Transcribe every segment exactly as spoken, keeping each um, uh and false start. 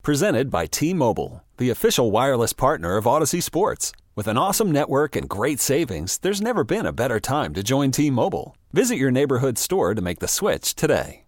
Presented by T-Mobile, the official wireless partner of Odyssey Sports. With an awesome network and great savings, there's never been a better time to join T-Mobile. Visit your neighborhood store to make the switch today.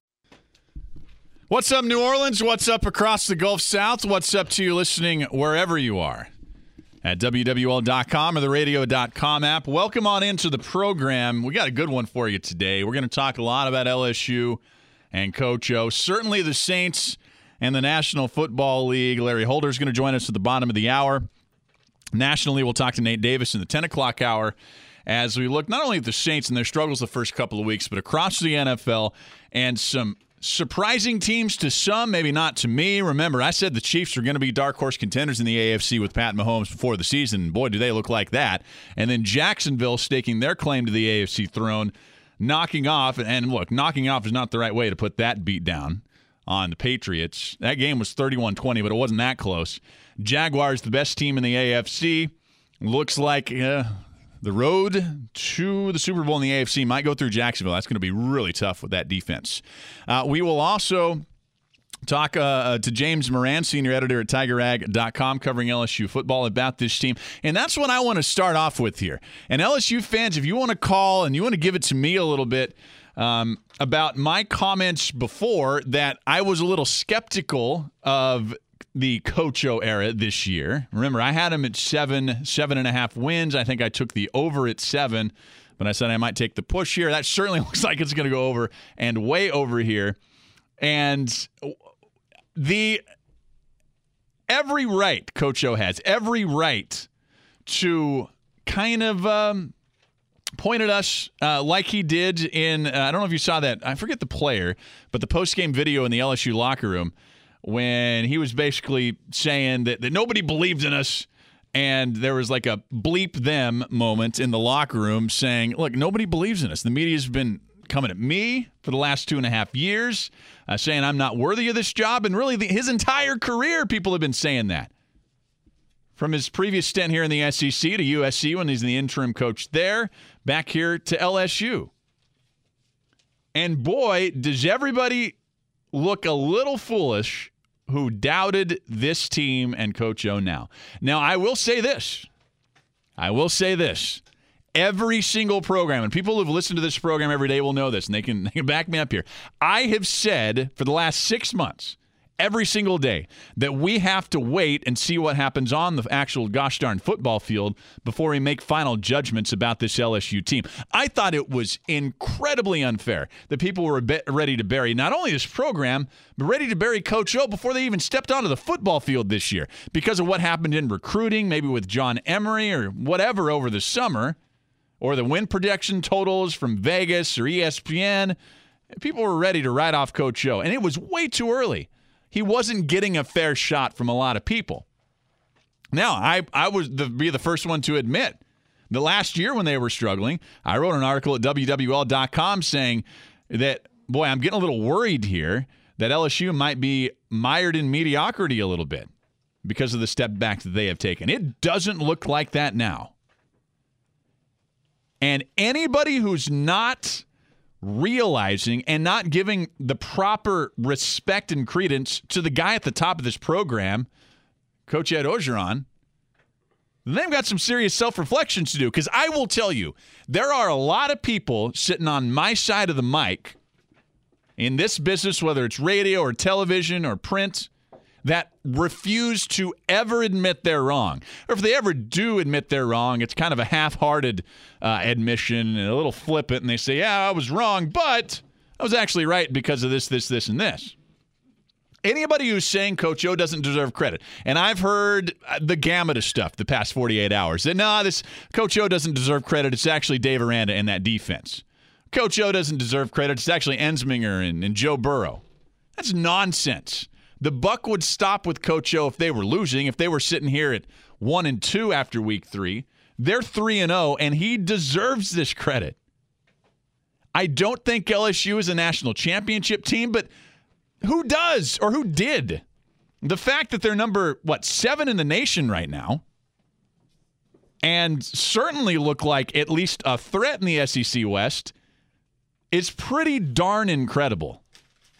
What's up, New Orleans? What's up across the Gulf South? What's up to you listening wherever you are at W W L dot com or the radio dot com app? Welcome on into the program. We got a good one for you today. We're going to talk a lot about L S U and Coach O. Certainly the Saints and the National Football League. Larry Holder is going to join us at the bottom of the hour. Nationally, we'll talk to Nate Davis in the ten o'clock hour as we look not only at the Saints and their struggles the first couple of weeks, but across the N F L and some surprising teams to some, maybe not to me. Remember, I said the Chiefs are going to be dark horse contenders in the A F C with Pat Mahomes before the season. Boy, do they look like that. And then Jacksonville staking their claim to the A F C throne, knocking off. And look, knocking off is not the right way to put that beat down on the Patriots. That game was thirty-one twenty, but it wasn't that close. Jaguars, the best team in the A F C. Looks like uh, the road to the Super Bowl in the A F C might go through Jacksonville. That's going to be really tough with that defense. Uh, we will also talk uh, to James Moran, senior editor at Tiger Rag dot com, covering L S U football, about this team. And that's what I want to start off with here. And L S U fans, if you want to call and you want to give it to me a little bit, Um, about my comments before that I was a little skeptical of the Coach O era this year. Remember, I had him at seven, seven and a half wins. I think I took the over at seven, but I said I might take the push here. That certainly looks like it's going to go over and way over here. And the every right Coach O has, every right to kind of um, – pointed us uh, like he did in, uh, I don't know if you saw that, I forget the player, but the post-game video in the L S U locker room when he was basically saying that, that nobody believed in us, and there was like a bleep them moment in the locker room saying, look, nobody believes in us. The media's been coming at me for the last two and a half years, uh, saying I'm not worthy of this job, and really the, his entire career people have been saying that. From his previous stint here in the S E C to U S C when he's the interim coach there, back here to L S U. And boy, does everybody look a little foolish who doubted this team and Coach O now. Now, I will say this. I will say this. Every single program, and people who've listened to this program every day will know this, and they can, they can back me up here. I have said for the last six months, every single day, that we have to wait and see what happens on the actual gosh darn football field before we make final judgments about this L S U team. I thought it was incredibly unfair that people were a bit ready to bury not only this program, but ready to bury Coach O before they even stepped onto the football field this year because of what happened in recruiting, maybe with John Emery or whatever over the summer, or the win projection totals from Vegas or E S P N. People were ready to write off Coach O, and it was way too early. He wasn't getting a fair shot from a lot of people. Now, I, I was the, be the first one to admit the last year when they were struggling, I wrote an article at W W L dot com saying that, boy, I'm getting a little worried here that L S U might be mired in mediocrity a little bit because of the step back that they have taken. It doesn't look like that now. And anybody who's not realizing and not giving the proper respect and credence to the guy at the top of this program, Coach Ed Orgeron, they've got some serious self-reflection to do. Because I will tell you, there are a lot of people sitting on my side of the mic in this business, whether it's radio or television or print, that refuse to ever admit they're wrong. Or if they ever do admit they're wrong, it's kind of a half-hearted uh, admission and a little flippant, and they say, yeah, I was wrong, but I was actually right because of this, this, this, and this. Anybody who's saying Coach O doesn't deserve credit, and I've heard the gamut of stuff the past forty-eight hours, that, no, this Coach O doesn't deserve credit, it's actually Dave Aranda and that defense. Coach O doesn't deserve credit, it's actually Ensminger and, and Joe Burrow. That's nonsense. The buck would stop with Coach O if they were losing. If they were sitting here at one and two after week three, they're three and zero, and he deserves this credit. I don't think L S U is a national championship team, but who does or who did? The fact that they're number what seven in the nation right now, and certainly look like at least a threat in the S E C West, is pretty darn incredible.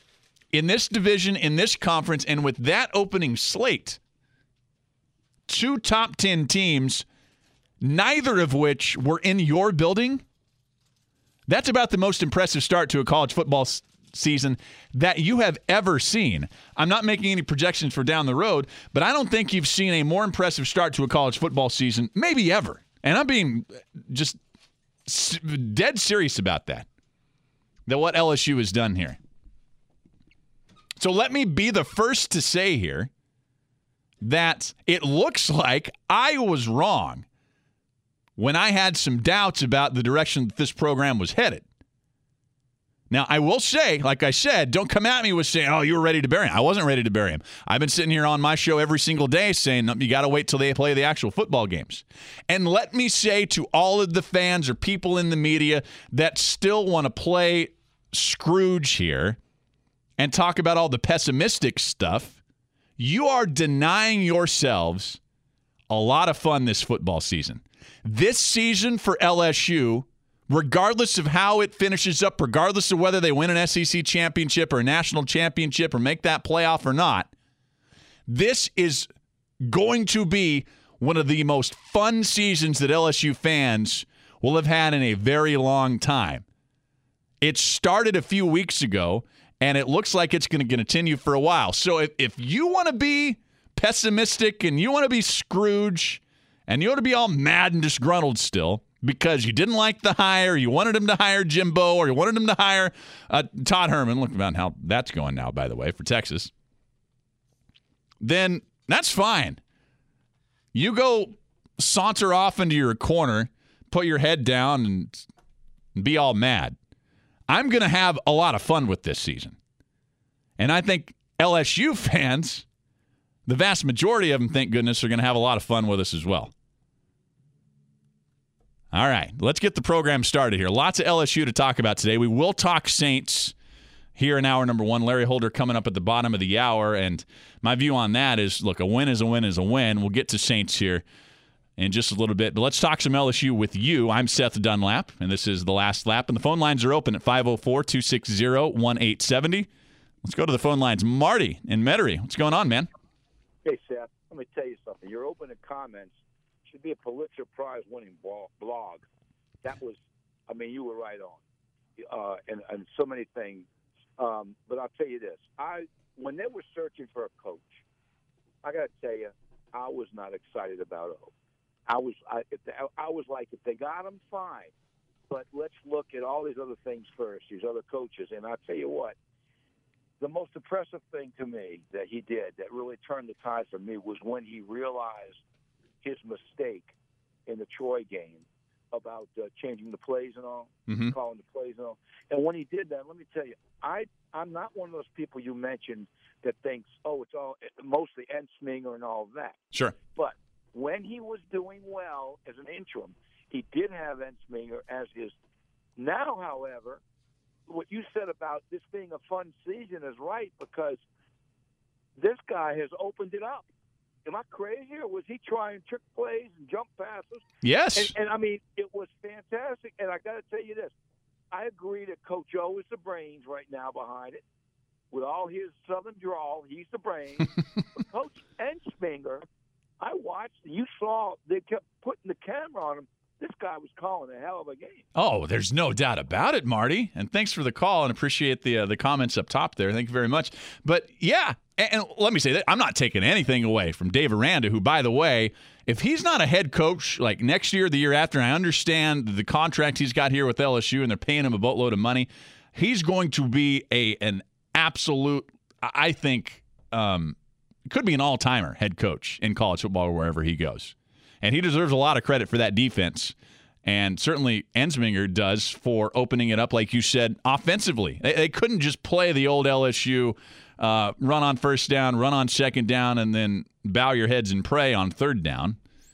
in this division, in this conference, and with that opening slate, two top ten teams, neither of which were in your building, that's about the most impressive start to a college football s- season that you have ever seen. I'm not making any projections for down the road, but I don't think you've seen a more impressive start to a college football season, maybe ever. And I'm being just s- dead serious about that, that what L S U has done here. So let me be the first to say here that it looks like I was wrong when I had some doubts about the direction that this program was headed. Now, I will say, like I said, don't come at me with saying, oh, you were ready to bury him. I wasn't ready to bury him. I've been sitting here on my show every single day saying, no, you got to wait till they play the actual football games. And let me say to all of the fans or people in the media that still want to play Scrooge here and talk about all the pessimistic stuff, you are denying yourselves a lot of fun this football season. This season for L S U, regardless of how it finishes up, regardless of whether they win an S E C championship or a national championship or make that playoff or not, this is going to be one of the most fun seasons that L S U fans will have had in a very long time. It started a few weeks ago, and it looks like it's going to continue for a while. So if, if you want to be pessimistic and you want to be Scrooge and you want to be all mad and disgruntled still because you didn't like the hire, you wanted him to hire Jimbo, or you wanted him to hire uh, Todd Herman, look about how that's going now, by the way, for Texas, then that's fine. You go saunter off into your corner, put your head down, and, and be all mad. I'm going to have a lot of fun with this season. And I think L S U fans, the vast majority of them, thank goodness, are going to have a lot of fun with us as well. All right, let's get the program started here. Lots of L S U to talk about today. We will talk Saints here in hour number one. Larry Holder coming up at the bottom of the hour. And my view on that is, look, a win is a win is a win. We'll get to Saints here in just a little bit. But let's talk some L S U with you. I'm Seth Dunlap, and this is The Last Lap. And the phone lines are open at five oh four, two six zero, one eight seven oh. Let's go to the phone lines. Marty in Metairie. What's going on, man? Hey, Seth, let me tell you something. Your opening comments should be a Pulitzer Prize-winning blog. That was, I mean, you were right on, uh, and, and so many things. Um, but I'll tell you this. I when they were searching for a coach, I got to tell you, I was not excited about it. I was I, if they, I was like, if they got him, fine. But let's look at all these other things first, these other coaches. And I'll tell you what, the most impressive thing to me that he did that really turned the tide for me was when he realized his mistake in the Troy game about uh, changing the plays and all, mm-hmm. calling the plays and all. And when he did that, let me tell you, I, I'm not one of those people you mentioned that thinks, oh, it's all mostly Ensminger and all of that. Sure. But when he was doing well as an interim, he did have Ensminger as his. Now, however, what you said about this being a fun season is right, because this guy has opened it up. Am I crazy, or was he trying trick plays and jump passes? Yes. And, and I mean, it was fantastic. And I got to tell you this. I agree that Coach O is the brains right now behind it. With all his southern drawl, he's the brains. But Coach Ensminger, I watched, you saw, they kept putting the camera on him. This guy was calling a hell of a game. Oh, there's no doubt about it, Marty. And thanks for the call, and appreciate the uh, the comments up top there. Thank you very much. But, yeah, and, and let me say that I'm not taking anything away from Dave Aranda, who, by the way, if he's not a head coach like next year or the year after, I understand the contract he's got here with L S U, and they're paying him a boatload of money. He's going to be a an absolute, I think, um, could be an all-timer head coach in college football or wherever he goes. And he deserves a lot of credit for that defense. And certainly Ensminger does for opening it up, like you said, offensively. They, they couldn't just play the old L S U uh, run on first down, run on second down, and then bow your heads and pray on third down.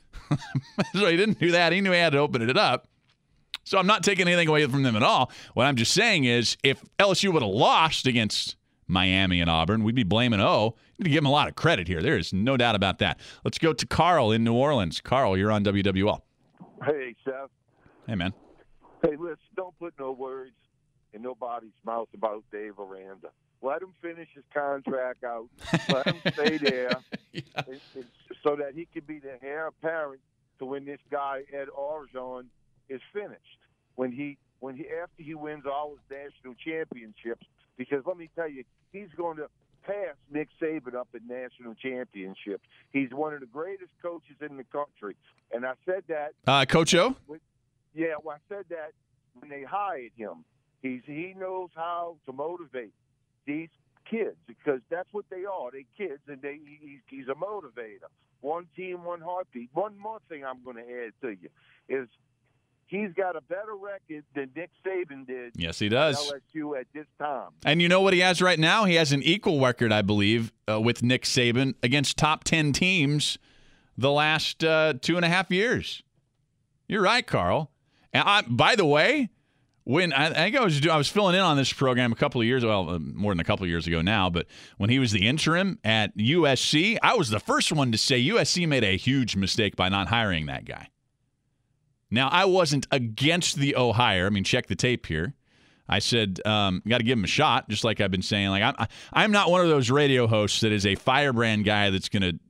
So he didn't do that. He knew he had to open it up. So I'm not taking anything away from them at all. What I'm just saying is, if L S U would have lost against Miami and Auburn, we'd be blaming O. You need to give him a lot of credit here. There is no doubt about that. Let's go to Carl in New Orleans. Carl, you're on W W L. Hey, Seth. Hey, man. Hey, listen, don't put no words in nobody's mouth about Dave Aranda. Let him finish his contract out. Let him stay there yeah. it, it, so that he can be the heir apparent to when this guy, Ed Orgeron, is finished. When he, when he, after he wins all his national championships, because let me tell you, he's going to pass Nick Saban up in national championships. He's one of the greatest coaches in the country. And I said that. Uh, Coach O? With, yeah, well, I said that when they hired him. He's, he knows how to motivate these kids because that's what they are. They kids, and they he, he's a motivator. One team, one heartbeat. One more thing I'm going to add to you is he's got a better record than Nick Saban did. Yes, he does. At L S U at this time. And you know what he has right now? He has an equal record, I believe, uh, with Nick Saban against top ten teams the last uh, two and a half years. You're right, Carl. And I, by the way, when I, I think I was I was filling in on this program a couple of years, well, uh, more than a couple of years ago now, but when he was the interim at U S C, I was the first one to say U S C made a huge mistake by not hiring that guy. Now, I wasn't against the O hire. I mean, check the tape here. I said, um, got to give him a shot, just like I've been saying. Like I'm, I'm not one of those radio hosts that is a firebrand guy that's going to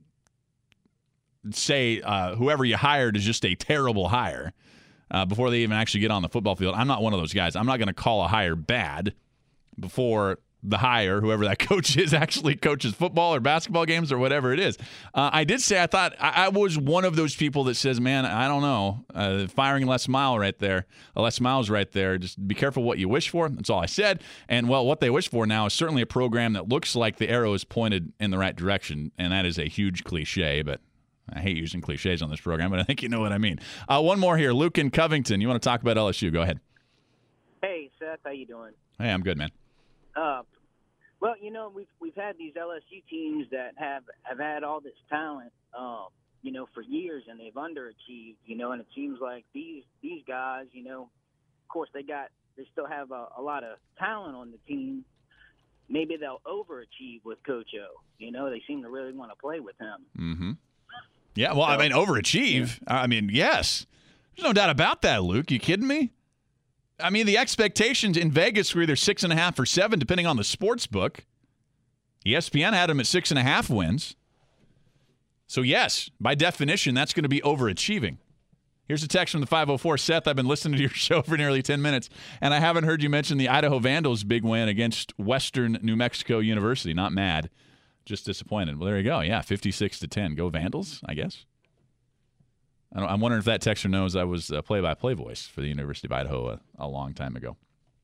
say uh, whoever you hired is just a terrible hire. Uh, before they even actually get on the football field. I'm not one of those guys. I'm not going to call a hire bad before the hire, whoever that coach is, actually coaches football or basketball games or whatever it is. Uh, I did say I thought I, I was one of those people that says, man, I don't know. Uh, firing Les Miles right there, uh, Les Miles right there. Just be careful what you wish for. That's all I said. And, well, what they wish for now is certainly a program that looks like the arrow is pointed in the right direction, and that is a huge cliche, but I hate using cliches on this program, but I think you know what I mean. Uh, one more here. Luke in Covington. You want to talk about L S U? Go ahead. Hey, Seth. How you doing? Hey, I'm good, man. Uh, well, you know, we've we've had these L S U teams that have, have had all this talent, um, you know, for years, and they've underachieved, you know, and it seems like these these guys, you know, of course they got they still have a, a lot of talent on the team. Maybe they'll overachieve with Coach O. You know, they seem to really want to play with him. Mm-hmm. Yeah, well, I mean, overachieve. Yeah. I mean, yes. There's no doubt about that, Luke. You kidding me? I mean, the expectations in Vegas were either six and a half or seven, depending on the sports book. E S P N had them at six and a half wins. So, yes, by definition, that's going to be overachieving. Here's a text from the five oh four. Seth, I've been listening to your show for nearly ten minutes, and I haven't heard you mention the Idaho Vandals' big win against Western New Mexico University. Not mad. Just disappointed. Well, there you go. Yeah, fifty-six to ten. Go Vandals, I guess. I don't, I'm wondering if that texter knows I was a play-by-play voice for the University of Idaho a, a long time ago.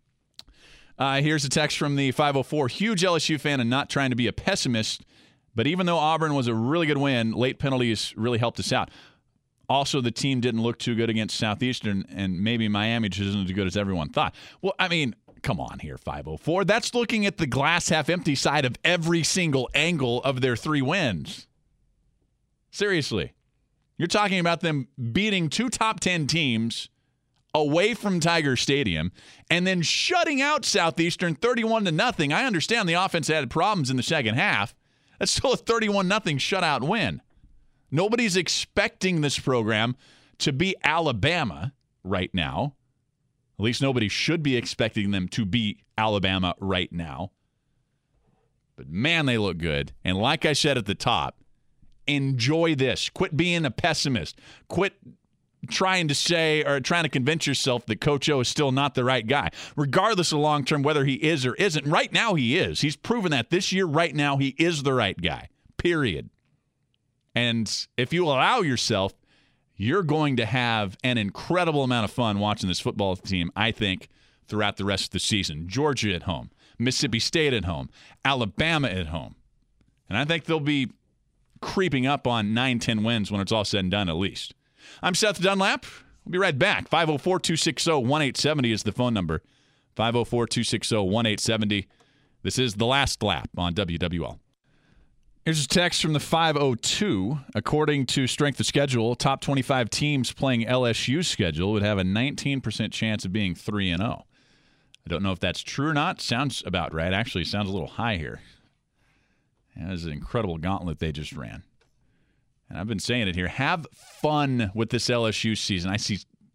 Uh, here's a text from the five oh four. Huge L S U fan and not trying to be a pessimist, but even though Auburn was a really good win, late penalties really helped us out. Also, the team didn't look too good against Southeastern, and maybe Miami just isn't as good as everyone thought. Well, I mean, come on here, five oh four. That's looking at the glass half empty side of every single angle of their three wins. Seriously. You're talking about them beating two top ten teams away from Tiger Stadium and then shutting out Southeastern thirty-one to nothing. I understand the offense had problems in the second half. That's still a thirty-one nothing shutout win. Nobody's expecting this program to be Alabama right now. At least nobody should be expecting them to beat Alabama right now. But, man, they look good. And like I said at the top, enjoy this. Quit being a pessimist. Quit trying to say or trying to convince yourself that Coach O is still not the right guy, regardless of long-term whether he is or isn't. Right now he is. He's proven that this year, right now, he is the right guy, period. And if you allow yourself, you're going to have an incredible amount of fun watching this football team, I think, throughout the rest of the season. Georgia at home, Mississippi State at home, Alabama at home. And I think they'll be creeping up on nine, ten wins when it's all said and done at least. I'm Seth Dunlap. We'll be right back. five oh four, two six oh, one eight seven oh is the phone number. five oh four, two six oh, one eight seven oh. This is The Last Lap on W W L. Here's a text from the five oh two. According to Strength of Schedule, top twenty-five teams playing L S U's schedule would have a nineteen percent chance of being three and oh. I don't know if that's true or not. Sounds about right. Actually, sounds a little high here. That was an incredible gauntlet they just ran. And I've been saying it here. Have fun with this L S U season. I see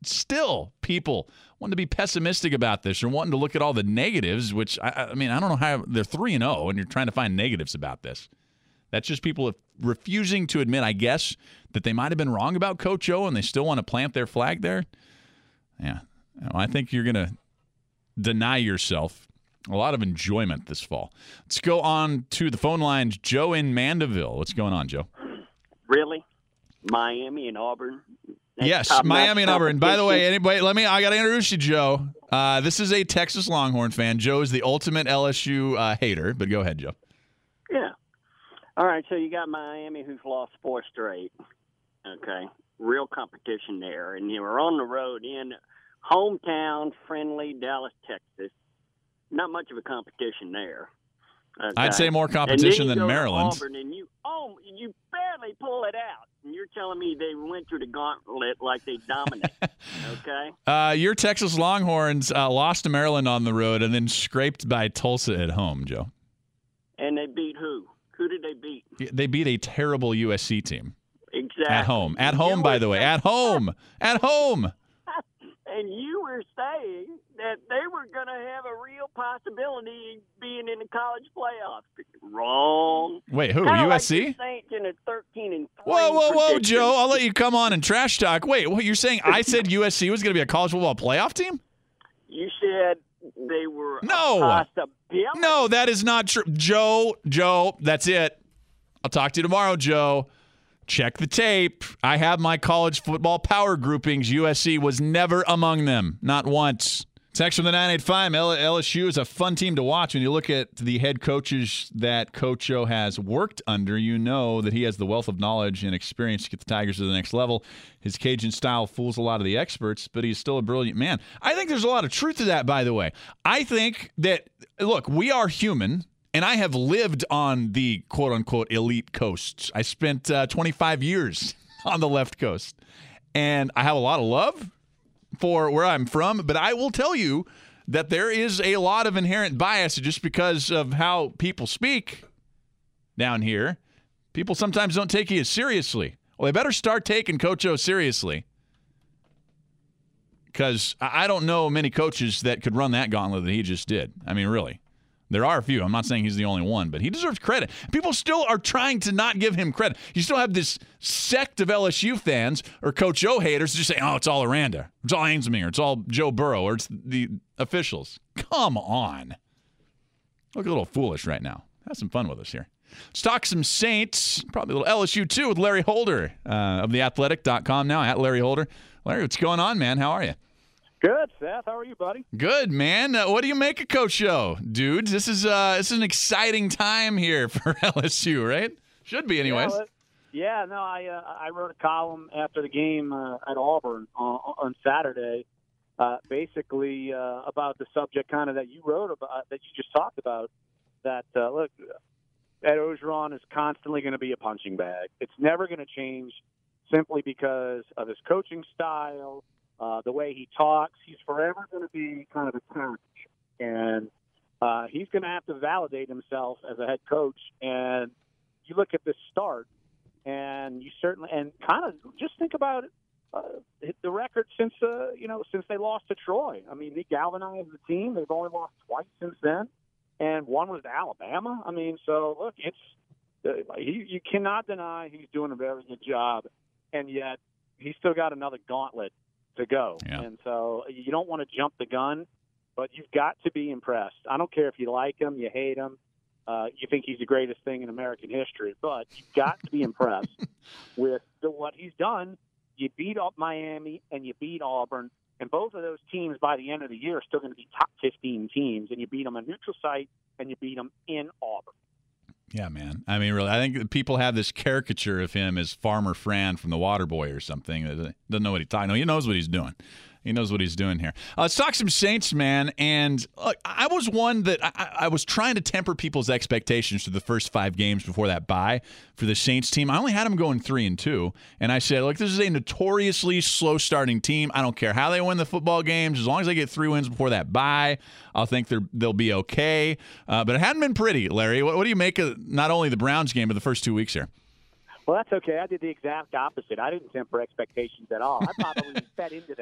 still people wanting to be pessimistic about this or wanting to look at all the negatives, which, I, I mean, I don't know how they're three and oh and you're trying to find negatives about this. That's just people refusing to admit, I guess, that they might have been wrong about Coach O and they still want to plant their flag there. Yeah. Well, I think you're going to deny yourself a lot of enjoyment this fall. Let's go on to the phone lines. Joe in Mandeville. What's going on, Joe? Really? Miami and Auburn? That's yes, Miami and Auburn. By the way, anybody, let me. I got to introduce you, Joe. Uh, this is a Texas Longhorn fan. Joe is the ultimate L S U uh, hater, but go ahead, Joe. Yeah. All right, so you got Miami, who's lost four straight. Okay, real competition there, and you were on the road in hometown friendly Dallas, Texas. Not much of a competition there. Okay. I'd say more competition than Maryland. Auburn and you, oh, you barely pull it out. And you're telling me they went through the gauntlet like they dominated. Okay. Uh, your Texas Longhorns uh, lost to Maryland on the road and then scraped by Tulsa at home, Joe. And they beat who? Who did they beat? They beat a terrible U S C team. Exactly. At home. At home, by the way. At home. At home. And you were saying that they were going to have a real possibility of being in the college playoffs. Wrong. Wait, who? Kinda U S C? Like the Saints in a thirteen and three Whoa, whoa, whoa, prediction. Joe! I'll let you come on and trash talk. Wait, what? You're saying I said U S C was going to be a college football playoff team? You said they were No. a possibility. No, that is not true, Joe. Joe, that's it. I'll talk to you tomorrow, Joe. Check the tape. I have my college football power groupings. U S C was never among them, not once. Text from the nine eight five. L S U is a fun team to watch. When you look at the head coaches that Coach O has worked under, you know that he has the wealth of knowledge and experience to get the Tigers to the next level. His Cajun style fools a lot of the experts, but he's still a brilliant man. I think there's a lot of truth to that, by the way. I think that, look, we are human. And I have lived on the quote-unquote elite coasts. I spent uh, twenty-five years on the left coast. And I have a lot of love for where I'm from. But I will tell you that there is a lot of inherent bias just because of how people speak down here. People sometimes don't take you as seriously. Well, they better start taking Coach O seriously. Because I don't know many coaches that could run that gauntlet that he just did. I mean, really. There are a few. I'm not saying he's the only one, but he deserves credit. People still are trying to not give him credit. You still have this sect of L S U fans or Coach O haters just saying, oh, it's all Aranda. It's all Ainsminger. It's all Joe Burrow, or it's the officials. Come on. Look a little foolish right now. Have some fun with us here. Let's talk some Saints. Probably a little L S U, too, with Larry Holder uh, of the athletic dot com now, at Larry Holder. Larry, what's going on, man? How are you? Good, Seth. How are you, buddy? Good, man. Uh, what do you make of Coach O, dudes? This is uh, this is an exciting time here for L S U, right? Should be, anyways. Yeah, well, yeah no, I uh, I wrote a column after the game uh, at Auburn on, on Saturday, uh, basically uh, about the subject kind of that you wrote about, that you just talked about. That uh, look, Ed Orgeron is constantly going to be a punching bag. It's never going to change, simply because of his coaching style. Uh, the way he talks, he's forever going to be kind of a caricature. And uh, he's going to have to validate himself as a head coach. And you look at this start, and you certainly, and kind of just think about it, uh, the record since, uh, you know, since they lost to Troy. I mean, they galvanized the team. They've only lost twice since then. And one was to Alabama. I mean, so look, it's, uh, he, you cannot deny he's doing a very good job. And yet he's still got another gauntlet to go. Yeah. And so you don't want to jump the gun, but you've got to be impressed. I don't care if you like him, you hate him, uh, you think he's the greatest thing in American history, but you've got to be impressed with the, what he's done. You beat up Miami and you beat Auburn, and both of those teams by the end of the year are still going to be top fifteen teams, and you beat them on neutral site and you beat them in Auburn. Yeah, man. I mean, really, I think people have this caricature of him as Farmer Fran from The Waterboy or something. Doesn't know what he's talking. No, he knows what he's doing. He knows what he's doing here. Uh, let's talk some Saints, man. And look, I was one that I, I was trying to temper people's expectations for the first five games before that bye for the Saints team. I only had them going three and two, and I said, look, this is a notoriously slow-starting team. I don't care how they win the football games, as long as they get three wins before that bye, I'll think they're they'll be okay. Uh, but it hadn't been pretty, Larry. What, what do you make of not only the Browns game, but the first two weeks here? Well, that's okay. I did the exact opposite. I didn't temper expectations at all. I probably fed into them.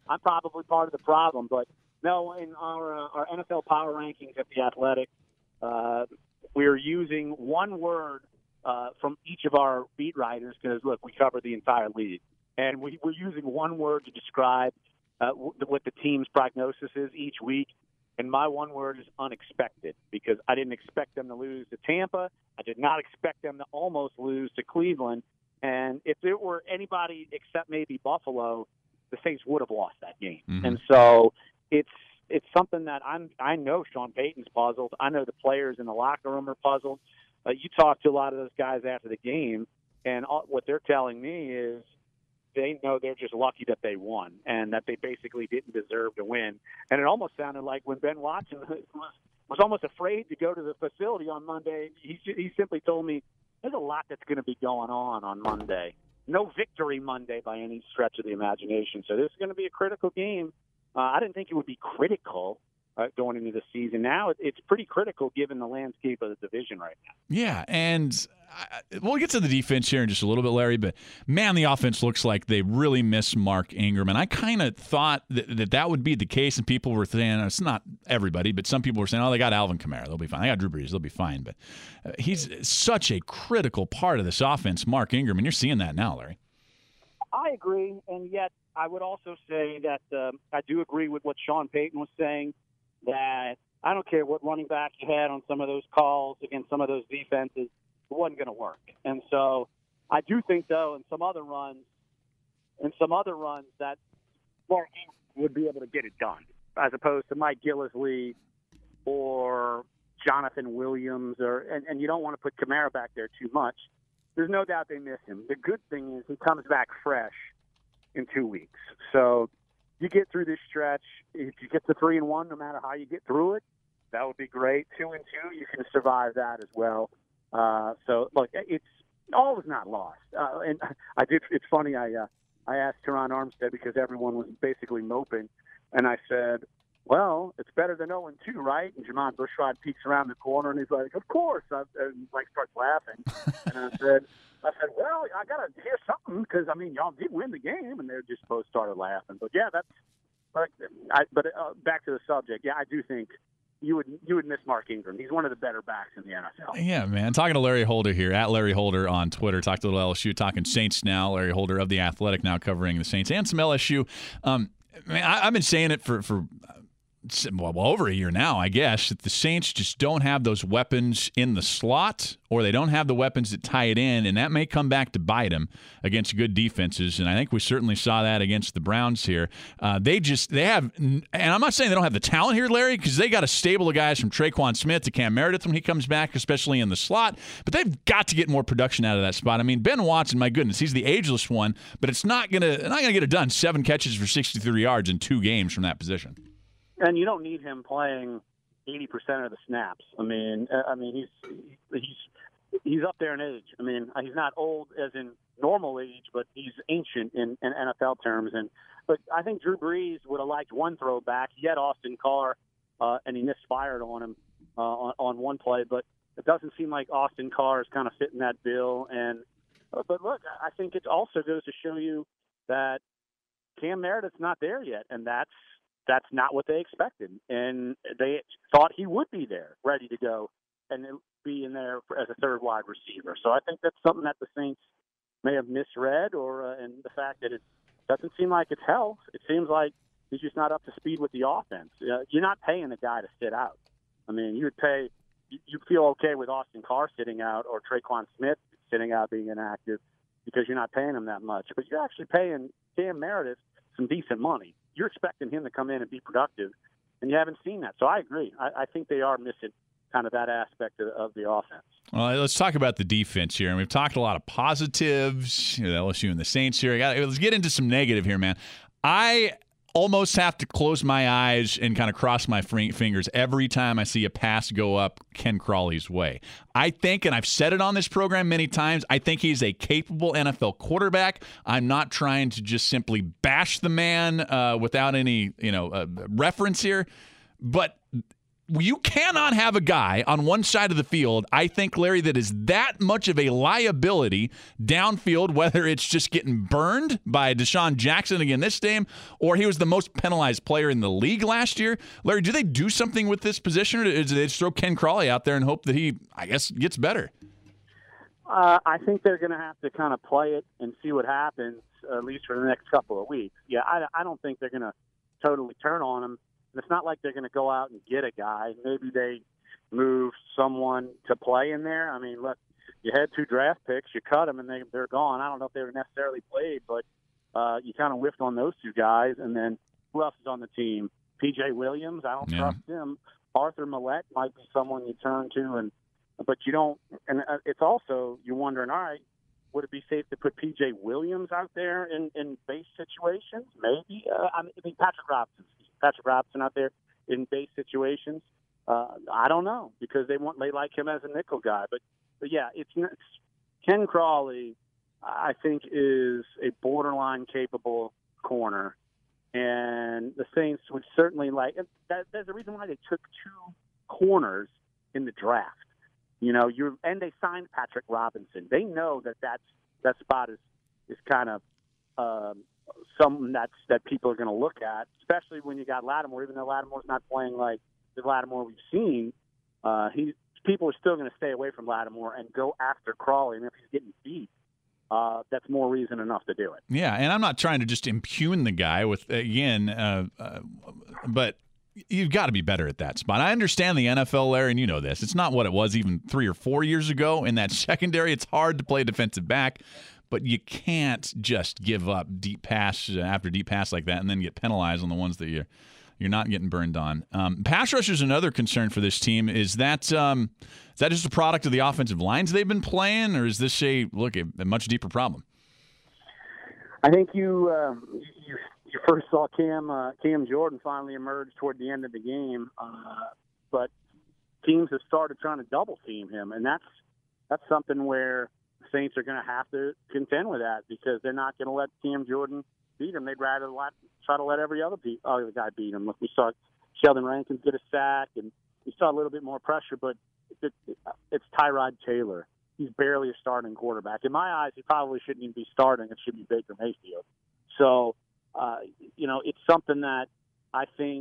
I'm probably part of the problem. But no, in our uh, our N F L power rankings at The Athletic, uh, we're using one word uh, from each of our beat writers because, look, we cover the entire league. And we, we're using one word to describe uh, what the team's prognosis is each week. And my one word is unexpected because I didn't expect them to lose to Tampa. I did not expect them to almost lose to Cleveland. And if there were anybody except maybe Buffalo, the Saints would have lost that game. Mm-hmm. And so it's it's something that I'm I know Sean Payton's puzzled. I know the players in the locker room are puzzled. Uh, you talk to a lot of those guys after the game, and all, what they're telling me is they know they're just lucky that they won and that they basically didn't deserve to win. And it almost sounded like when Ben Watson was, was almost afraid to go to the facility on Monday, he, he simply told me, there's a lot that's going to be going on on Monday. No victory Monday by any stretch of the imagination. So this is going to be a critical game. Uh, I didn't think it would be critical uh, going into the season. Now it, it's pretty critical given the landscape of the division right now. Yeah, and I, we'll get to the defense here in just a little bit, Larry, but man, the offense looks like they really miss Mark Ingram. And I kind of thought that, that that would be the case, and people were saying, it's not everybody, but some people were saying, oh, they got Alvin Kamara, they'll be fine. They got Drew Brees, they'll be fine. But uh, he's such a critical part of this offense, Mark Ingram, and you're seeing that now, Larry. I agree, and yet I would also say that um, I do agree with what Sean Payton was saying, that I don't care what running back you had on some of those calls against some of those defenses, it wasn't going to work. And so I do think, though, in some other runs, in some other runs that Mark would be able to get it done, as opposed to Mike Gillislee or Jonathan Williams, or and, and you don't want to put Kamara back there too much. There's no doubt they miss him. The good thing is he comes back fresh in two weeks. So you get through this stretch. If you get to three and one, no matter how you get through it, that would be great. Two and two, you can survive that as well. Uh, so look, it's all is not lost. Uh, and I did. It's funny. I uh, I asked Teron Armstead because everyone was basically moping, and I said, well, it's better than oh and two, right? And Jermon Bushrod peeks around the corner, and he's like, of course. I, and like starts laughing. And I said, I said, well, I got to hear something because, I mean, y'all did win the game. And they just both started laughing. But, yeah, that's but, I, but uh, back to the subject. Yeah, I do think you would you would miss Mark Ingram. He's one of the better backs in the N F L. Yeah, man. Talking to Larry Holder here, at Larry Holder on Twitter. Talked a little L S U, talking Saints now. Larry Holder of The Athletic now covering the Saints and some L S U. Um, man, I, I've been saying it for, for – well, over a year now, I guess, that the Saints just don't have those weapons in the slot, or they don't have the weapons that tie it in, and that may come back to bite them against good defenses, and I think we certainly saw that against the Browns here. Uh, they just, they have, and I'm not saying they don't have the talent here, Larry, because they got a stable of guys from Traquan Smith to Cam Meredith when he comes back, especially in the slot, but they've got to get more production out of that spot. I mean, Ben Watson, my goodness, he's the ageless one, but it's not going to not gonna get it done. Seven catches for sixty-three yards in two games from that position. And you don't need him playing eighty percent of the snaps. I mean, I mean he's he's he's up there in age. I mean, he's not old as in normal age, but he's ancient in, in N F L terms. And but I think Drew Brees would have liked one throwback. He had Austin Carr, uh, and he misfired on him uh, on, on one play. But it doesn't seem like Austin Carr is kind of fitting that bill. And uh, but look, I think it also goes to show you that Cam Meredith's not there yet, and that's. That's not what they expected, and they thought he would be there, ready to go, and be in there as a third wide receiver. So I think that's something that the Saints may have misread, or uh, and the fact that it doesn't seem like it's health. It seems like he's just not up to speed with the offense. Uh, you're not paying a guy to sit out. I mean, you would pay. You, you feel okay with Austin Carr sitting out or Traquan Smith sitting out being inactive because you're not paying him that much, but you're actually paying Cam Meredith some decent money. You're expecting him to come in and be productive, and you haven't seen that. So I agree. I, I think they are missing kind of that aspect of, of the offense. Well, let's talk about the defense here. And we've talked a lot of positives, you know, the L S U and the Saints here. I got, let's get into some negative here, man. I almost have to close my eyes and kind of cross my fingers every time I see a pass go up Ken Crawley's way. I think, and I've said it on this program many times, I think he's a capable N F L quarterback. I'm not trying to just simply bash the man uh, without any, you know, uh, reference here, but you cannot have a guy on one side of the field, I think, Larry, that is that much of a liability downfield, whether it's just getting burned by Deshaun Jackson again this game, or he was the most penalized player in the league last year. Larry, do they do something with this position, or do they just throw Ken Crawley out there and hope that he, I guess, gets better? Uh, I think they're going to have to kind of play it and see what happens, at least for the next couple of weeks. Yeah, I, I don't think they're going to totally turn on him. And it's not like they're going to go out and get a guy. Maybe they move someone to play in there. I mean, look, you had two draft picks, you cut them, and they, they're gone. I don't know if they were necessarily played, but uh, you kind of whiffed on those two guys. And then who else is on the team? P J Williams, I don't yeah. trust him. Arthur Millette might be someone you turn to, and but you don't. And it's also, you're wondering, all right, would it be safe to put P J Williams out there in, in base situations? Maybe. Uh, I mean, Patrick Robinson. Patrick Robinson out there in base situations. Uh, I don't know, because they want they like him as a nickel guy. But, but yeah, it's, it's Ken Crawley, I think, is a borderline capable corner. And the Saints would certainly like that. There's a reason why they took two corners in the draft. You know, you're and they signed Patrick Robinson. They know that that's, that spot is is kind of um, something that's that people are going to look at, especially when you got Lattimore. Even though Lattimore's not playing like the Lattimore we've seen, uh, he people are still going to stay away from Lattimore and go after Crawley. And if he's getting beat, Uh, that's more reason enough to do it. Yeah, and I'm not trying to just impugn the guy with, again, uh, uh, but you've got to be better at that spot. I understand the N F L, Larry, and you know this. It's not what it was even three or four years ago in that secondary. It's hard to play defensive back, but you can't just give up deep pass after deep pass like that and then get penalized on the ones that you're, you're not getting burned on. Um, pass rush is another concern for this team. Is that um, is that just a product of the offensive lines they've been playing, or is this a look a, a much deeper problem? I think you uh, you, you first saw Cam uh, Cam Jordan finally emerge toward the end of the game, uh, but teams have started trying to double team him, and that's that's something where the Saints are going to have to contend with that, because they're not going to let Cam Jordan beat him. They'd rather let, try to let every other beat, other guy beat him. Look, we saw Sheldon Rankins get a sack, and we saw a little bit more pressure, but it, it, it's Tyrod Taylor. He's barely a starting quarterback. In my eyes, he probably shouldn't even be starting. It should be Baker Mayfield. So, uh, you know, it's something that I think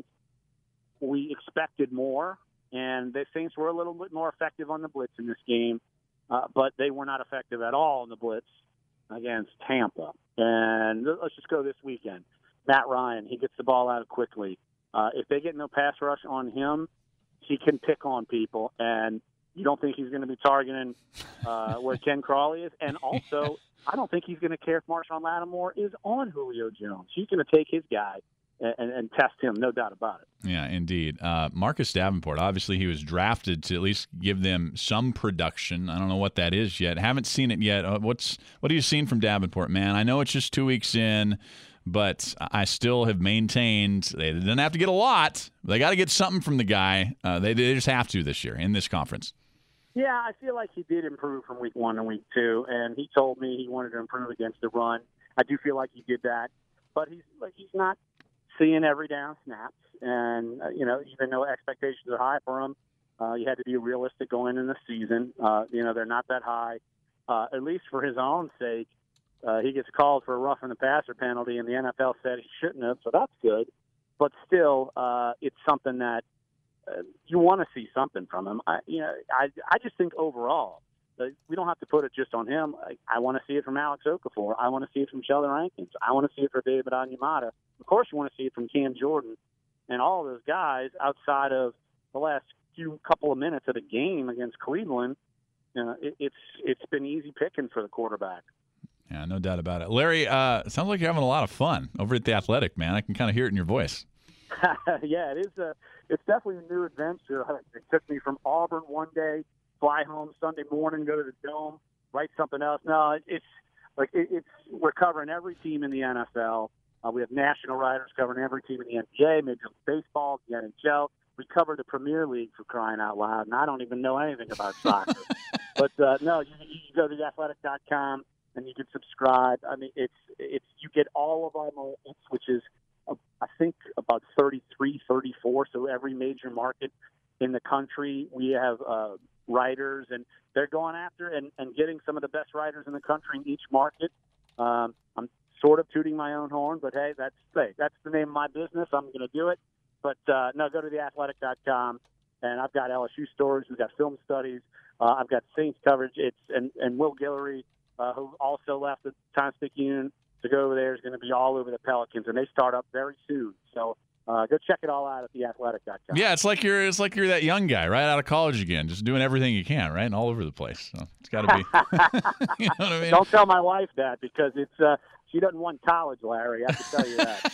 we expected more, and the Saints were a little bit more effective on the blitz in this game, uh, but they were not effective at all on the blitz against Tampa. And let's just go this weekend. Matt Ryan, he gets the ball out quickly. Uh, if they get no pass rush on him, he can pick on people, and you don't think he's going to be targeting uh, where Ken Crawley is. And also, I don't think he's going to care if Marshawn Lattimore is on Julio Jones. He's going to take his guy and, and, and test him, no doubt about it. Yeah, indeed. Uh, Marcus Davenport, obviously he was drafted to at least give them some production. I don't know what that is yet. Haven't seen it yet. Uh, what's What have you seen from Davenport, man? I know it's just two weeks in, but I still have maintained they didn't have to get a lot. They got to get something from the guy. Uh, they, they just have to this year in this conference. Yeah, I feel like he did improve from week one to week two, and he told me he wanted to improve against the run. I do feel like he did that, but he's like he's not seeing every down snaps, and uh, you know, even though expectations are high for him, uh, you had to be realistic going into the season. Uh, you know, they're not that high, uh, at least for his own sake. Uh, he gets called for a roughing the passer penalty, and the N F L said he shouldn't have, so that's good. But still, uh, it's something that uh, you want to see something from him. I, you know, I, I just think overall, uh, we don't have to put it just on him. I, I want to see it from Alex Okafor. I want to see it from Sheldon Rankins. I want to see it from David Onyemata. Of course, you want to see it from Cam Jordan and all of those guys outside of the last few couple of minutes of the game against Cleveland. You know, it, it's it's been easy picking for the quarterback. Yeah, no doubt about it. Larry, uh, it sounds like you're having a lot of fun over at The Athletic, man. I can kind of hear it in your voice. Yeah, it is. A, it's definitely a new adventure. It took me from Auburn one day, fly home Sunday morning, go to the Dome, write something else. No, it, it's like it, it's we're covering every team in the N F L. Uh, we have national writers covering every team in the N B A, Major League Baseball, the N H L. We cover the Premier League, for crying out loud, and I don't even know anything about soccer. But uh, no, you, you go to the athletic dot com. And you can subscribe. I mean, it's it's you get all of our moments, which is a I think, about thirty-three, thirty-four. So every major market in the country, we have uh, writers, and they're going after and, and getting some of the best writers in the country in each market. Um, I'm sort of tooting my own horn, but hey, that's hey, that's the name of my business. I'm going to do it. But uh, no, go to the athletic dot com, and I've got L S U stories. We've got film studies. Uh, I've got Saints coverage. It's and, and Will Guillory, uh, who also left the Times-Picayune to go over there, is going to be all over the Pelicans, and they start up very soon. So uh, go check it all out at the athletic dot com. Yeah, it's like you're it's like you're that young guy right out of college again, just doing everything you can, right, and all over the place. So it's got to be. You know what I mean? Don't tell my wife that, because it's uh, she doesn't want college, Larry. I have to tell you that.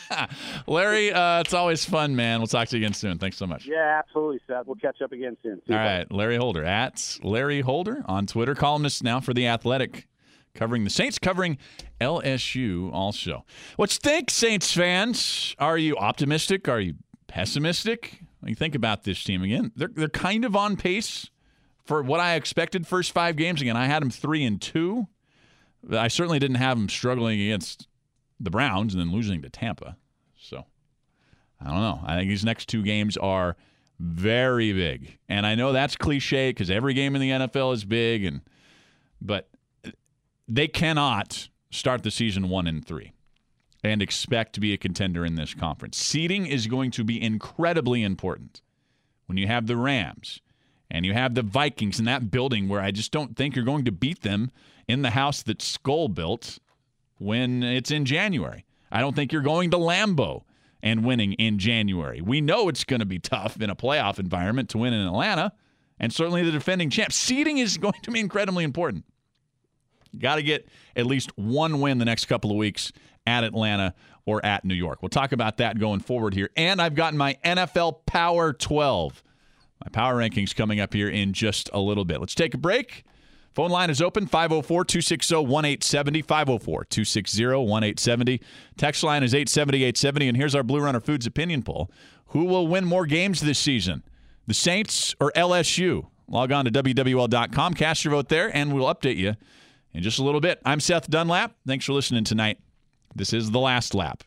Larry, uh, it's always fun, man. We'll talk to you again soon. Thanks so much. Yeah, absolutely, Seth. We'll catch up again soon. See All you, right, buddy. Larry Holder, at Larry Holder on Twitter, columnist now for The Athletic, covering the Saints, covering L S U also. What you think, Saints fans? Are you optimistic? Are you pessimistic? When you think about this team again, they're they're kind of on pace for what I expected first five games. Again, I had them three and two. I certainly didn't have them struggling against the Browns and then losing to Tampa. So I don't know. I think these next two games are very big, and I know that's cliche because every game in the N F L is big, and but they cannot start the season one and three and expect to be a contender in this conference. Seeding is going to be incredibly important when you have the Rams and you have the Vikings in that building where I just don't think you're going to beat them in the house that Skull built when it's in January. I don't think you're going to Lambeau and winning in January. We know it's going to be tough in a playoff environment to win in Atlanta, and certainly the defending champs. Seeding is going to be incredibly important. You got to get at least one win the next couple of weeks at Atlanta or at New York. We'll talk about that going forward here. And I've got my N F L Power twelve. My power rankings coming up here in just a little bit. Let's take a break. Phone line is open, five oh four, two six oh, one eight seven oh, five oh four, two six oh, one eight seven oh. Text line is eight seven oh, eight seven oh, and here's our Blue Runner Foods opinion poll. Who will win more games this season, the Saints or L S U? Log on to W W L dot com, cast your vote there, and we'll update you in just a little bit. I'm Seth Dunlap. Thanks for listening tonight. This is The Last Lap.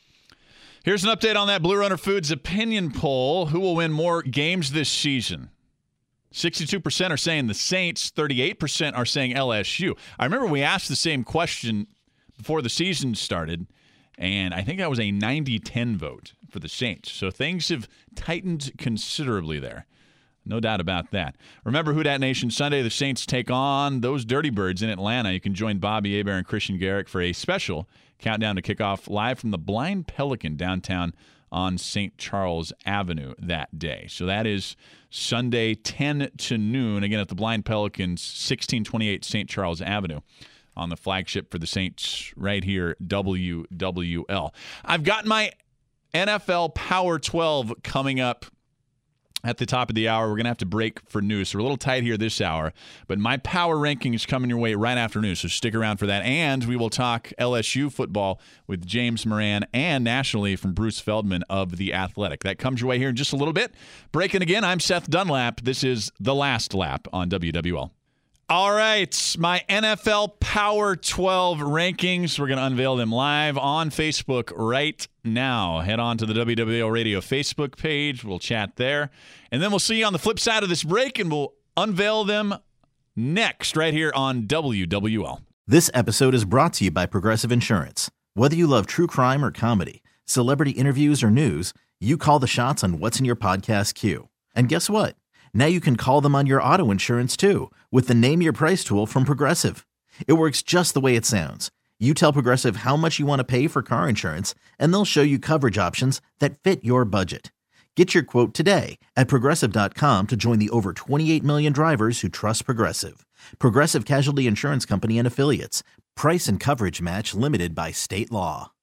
Here's an update on that Blue Runner Foods opinion poll. Who will win more games this season? sixty-two percent are saying the Saints, thirty-eight percent are saying L S U. I remember we asked the same question before the season started, and I think that was a ninety ten vote for the Saints. So things have tightened considerably there. No doubt about that. Remember Who Dat Nation Sunday, the Saints take on those Dirty Birds in Atlanta. You can join Bobby Hebert and Christian Garrick for a special countdown to kickoff live from the Blind Pelican downtown on Saint Charles Avenue that day. So that is Sunday, ten to noon, again at the Blind Pelicans, sixteen twenty-eight Saint Charles Avenue on the flagship for the Saints right here, W W L. I've got my N F L Power twelve coming up at the top of the hour. We're going to have to break for news. So we're a little tight here this hour, but my power ranking is coming your way right after news, so stick around for that. And we will talk L S U football with James Moran and nationally from Bruce Feldman of The Athletic. That comes your way here in just a little bit. Breaking again, I'm Seth Dunlap. This is The Last Lap on W W L. All right, my N F L Power twelve rankings. We're going to unveil them live on Facebook right now. Head on to the W W L Radio Facebook page. We'll chat there. And then we'll see you on the flip side of this break, and we'll unveil them next right here on W W L. This episode is brought to you by Progressive Insurance. Whether you love true crime or comedy, celebrity interviews or news, you call the shots on what's in your podcast queue. And guess what? Now you can call them on your auto insurance, too, with the Name Your Price tool from Progressive. It works just the way it sounds. You tell Progressive how much you want to pay for car insurance, and they'll show you coverage options that fit your budget. Get your quote today at Progressive dot com to join the over twenty-eight million drivers who trust Progressive. Progressive Casualty Insurance Company and Affiliates. Price and coverage match limited by state law.